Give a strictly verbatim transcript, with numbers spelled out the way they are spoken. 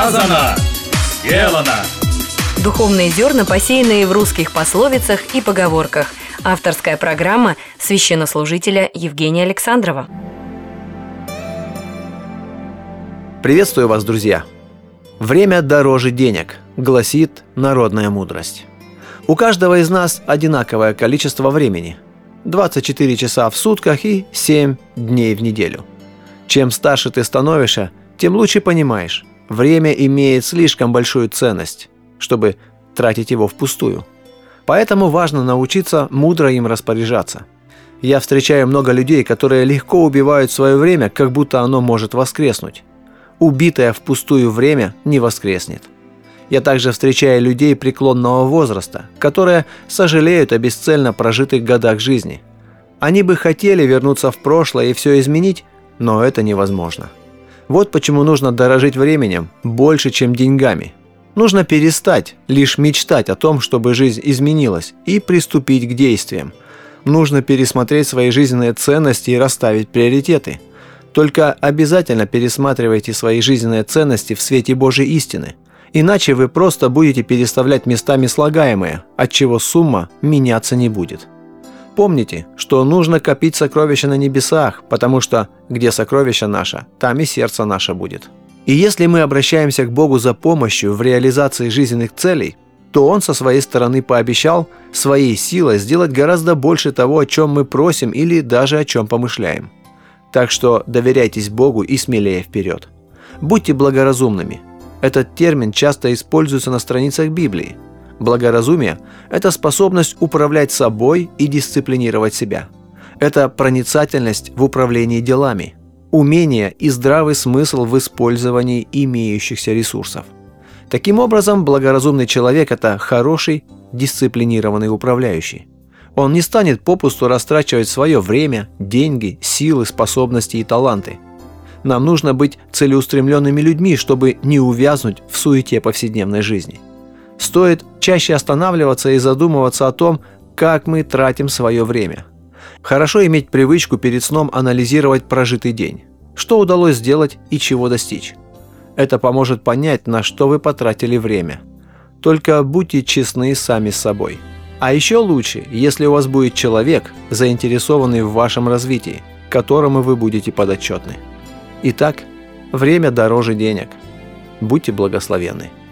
Сказано, сделано. Духовные зерна, посеянные в русских пословицах и поговорках. Авторская программа священнослужителя Евгения Александрова. Приветствую вас, друзья! Время дороже денег, гласит народная мудрость. У каждого из нас одинаковое количество времени – двадцать четыре часа в сутках и семь дней в неделю. Чем старше ты становишься, тем лучше понимаешь, время имеет слишком большую ценность, чтобы тратить его впустую. Поэтому важно научиться мудро им распоряжаться. Я встречаю много людей, которые легко убивают свое время, как будто оно может воскреснуть. Убитое впустую время не воскреснет. Я также встречаю людей преклонного возраста, которые сожалеют о бесцельно прожитых годах жизни. Они бы хотели вернуться в прошлое и все изменить, но это невозможно. Вот почему нужно дорожить временем больше, чем деньгами. Нужно перестать лишь мечтать о том, чтобы жизнь изменилась, и приступить к действиям. Нужно пересмотреть свои жизненные ценности и расставить приоритеты. Только обязательно пересматривайте свои жизненные ценности в свете Божьей истины. Иначе вы просто будете переставлять местами слагаемые, отчего сумма меняться не будет. Помните, что нужно копить сокровища на небесах, потому что где сокровище наше, там и сердце наше будет. И если мы обращаемся к Богу за помощью в реализации жизненных целей, то Он со своей стороны пообещал своей силой сделать гораздо больше того, о чем мы просим или даже о чем помышляем. Так что доверяйтесь Богу и смелее вперед. Будьте благоразумными. Этот термин часто используется на страницах Библии. Благоразумие – это способность управлять собой и дисциплинировать себя. Это проницательность в управлении делами, умение и здравый смысл в использовании имеющихся ресурсов. Таким образом, благоразумный человек – это хороший, дисциплинированный управляющий. Он не станет попусту растрачивать свое время, деньги, силы, способности и таланты. Нам нужно быть целеустремленными людьми, чтобы не увязнуть в суете повседневной жизни. Стоит чаще останавливаться и задумываться о том, как мы тратим свое время. Хорошо иметь привычку перед сном анализировать прожитый день. Что удалось сделать и чего достичь. Это поможет понять, на что вы потратили время. Только будьте честны сами с собой. А еще лучше, если у вас будет человек, заинтересованный в вашем развитии, которому вы будете подотчетны. Итак, время дороже денег. Будьте благословенны.